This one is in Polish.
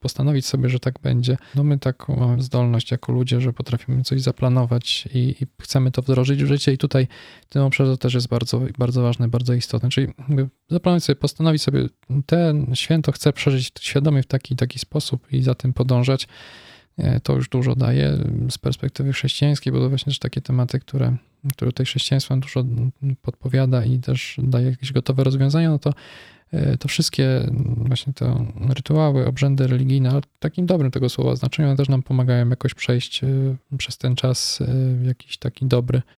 postanowić sobie, że tak będzie. No my taką mamy zdolność jako ludzie, że potrafimy coś zaplanować i chcemy to wdrożyć w życie i tutaj w tym obszarze też jest bardzo, bardzo ważne, bardzo istotne. Czyli zaplanować sobie, postanowić sobie, ten święto chcę przeżyć świadomie w taki sposób i za tym podążać. To już dużo daje z perspektywy chrześcijańskiej, bo to właśnie też takie tematy, które tutaj chrześcijaństwo dużo podpowiada i też daje jakieś gotowe rozwiązania, no to wszystkie właśnie te rytuały, obrzędy religijne, ale w takim dobrym tego słowa znaczeniu, one też nam pomagają jakoś przejść przez ten czas w jakiś taki dobry.